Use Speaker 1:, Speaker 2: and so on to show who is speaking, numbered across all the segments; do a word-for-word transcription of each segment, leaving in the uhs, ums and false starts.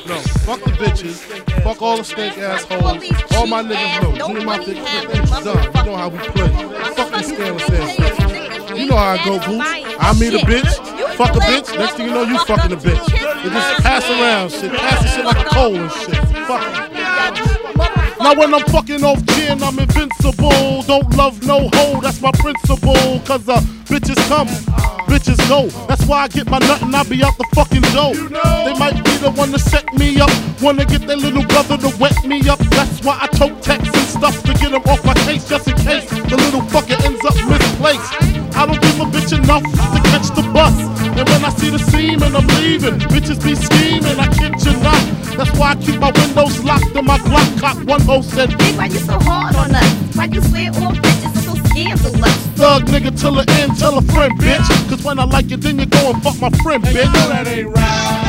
Speaker 1: No, fuck the bitches. Fuck all the snake assholes. All my niggas know. Junior Mafia Clip, done. You know how we play. Fuck this scandalous ass bitch. You know how I go, Boots. I meet a bitch. Fuck a bitch. Next thing you know, you fucking a bitch. They just pass around shit. Pass the shit like a coal and shit. Fuck it. Now when I'm fucking off gin, I'm invincible. Don't love no hoe, that's my principle. Cause uh, bitches come, bitches go. That's why I get my nut and I be out the fucking dough. They might be the one to set me up, wanna get their little brother to wet me up. That's why I tote texts and stuff to get him off my case, just in case the little fucker ends up misplaced. I don't give a bitch enough to catch the bus. And when I see the seam and I'm leaving, bitches be scheming, I kid you not. That's why I keep my windows locked and my Glock cock. One hoe said,
Speaker 2: Big, why you so hard on us? Why you swear all bitches are so scandalous?
Speaker 1: Thug nigga till the end, tell a friend, bitch. Cause when I like you, then you go and fuck my friend, bitch. You know that ain't right.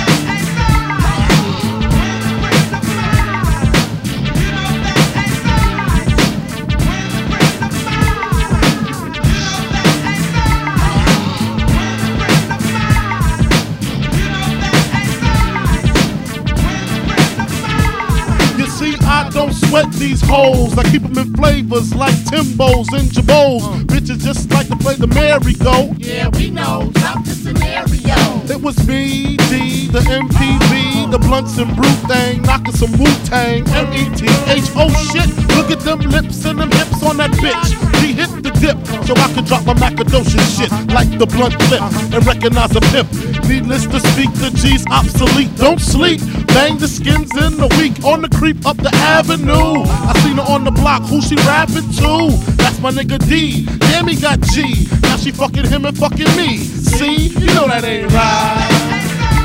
Speaker 1: I don't sweat these hoes. I keep them in flavors like Timbos and Jabos. Uh. Bitches just like to play the merry-go.
Speaker 2: Yeah, we know. Drop the scenario.
Speaker 1: It was B D, the M P B, the blunts and brute thing, knocking some Wu-Tang. M E T H, oh shit. Look at them lips and them hips on that bitch. She hit the dip, so I can drop my macadocious shit like the blunt clip and recognize a pimp. Needless to speak, the G's obsolete. Don't sleep. Bang the skins in the week on the creep up the avenue. I seen her on the block, who she rapping to? That's my nigga D. Damn, he got G. Now she fucking him and fucking me. See, you know that ain't right.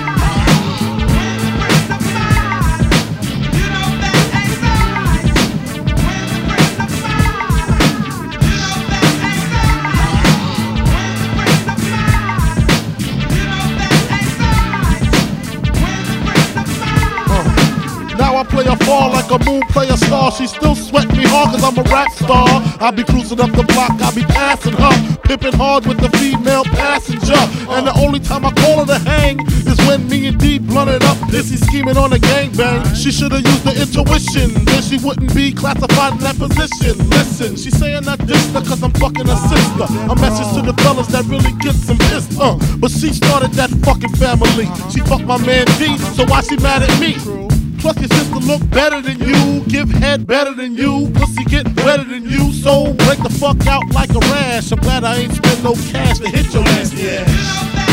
Speaker 1: I play a fall like a moon play a star. She still sweat me hard cause I'm a rap star. I be cruising up the block, I be passing her, pimping hard with the female passenger. And the only time I call her to hang is when me and D blunted up, busy scheming on a gangbang. She should've used the intuition, then she wouldn't be classified in that position. Listen, she saying I dissed her cause I'm fucking her sister. A message to the fellas that really gets some pissed, uh. But she started that fucking family. She fucked my man D, so why she mad at me? Plus your sister look better than you, give head better than you, pussy get wetter than you, so break the fuck out like a rash. I'm glad I ain't spend no cash to hit your ass. Yeah.